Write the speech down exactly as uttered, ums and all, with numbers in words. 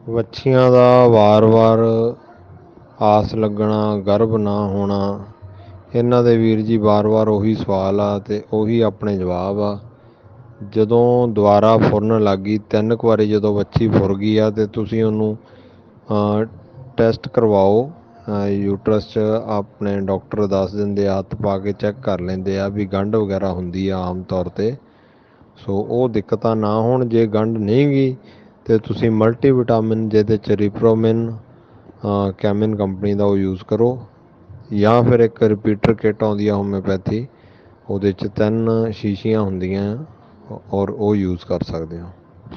ਵੱਛੀਆਂ ਦਾ ਵਾਰ-ਵਾਰ ਆਸ ਲੱਗਣਾ, ਗਰਭ ਨਾ ਹੋਣਾ, ਇਹਨਾਂ ਦੇ ਵੀਰ ਜੀ ਵਾਰ-ਵਾਰ ਉਹੀ ਸਵਾਲ ਆ ਅਤੇ ਉਹੀ ਆਪਣੇ ਜਵਾਬ ਆ। ਜਦੋਂ ਦੁਬਾਰਾ ਫੁਰਨ ਲੱਗ ਗਈ, ਤਿੰਨ ਕੁ ਵਾਰੀ ਜਦੋਂ ਵੱਛੀ ਫੁਰ ਗਈ ਆ ਅਤੇ ਤੁਸੀਂ ਉਹਨੂੰ ਟੈਸਟ ਕਰਵਾਓ। ਯੂਟਰਸ 'ਚ ਆਪਣੇ ਡਾਕਟਰ ਦੱਸ ਦਿੰਦੇ ਆ, ਹੱਥ ਪਾ ਕੇ ਚੈੱਕ ਕਰ ਲੈਂਦੇ ਆ ਵੀ ਗੰਢ ਵਗੈਰਾ ਹੁੰਦੀ ਆ ਆਮ ਤੌਰ 'ਤੇ। ਸੋ ਉਹ ਦਿੱਕਤਾਂ ਨਾ ਹੋਣ। ਜੇ ਗੰਢ ਨਹੀਂ ਗਈ ਅਤੇ ਤੁਸੀਂ ਮਲਟੀਵਿਟਾਮਿਨ ਜਿਹਦੇ 'ਚ ਰਿਪਰੋਮਿਨ ਕੈਮਿਨ ਕੰਪਨੀ ਦਾ ਉਹ ਯੂਜ਼ ਕਰੋ, ਜਾਂ ਫਿਰ ਇੱਕ ਰਿਪੀਟਰ ਕਿੱਟ ਆਉਂਦੀ ਆ ਹੋਮਿਓਪੈਥੀ, ਉਹਦੇ 'ਚ ਤਿੰਨ ਸ਼ੀਸ਼ੀਆਂ ਹੁੰਦੀਆਂ ਔਰ ਉਹ ਯੂਜ਼ ਕਰ ਸਕਦੇ ਹੋ।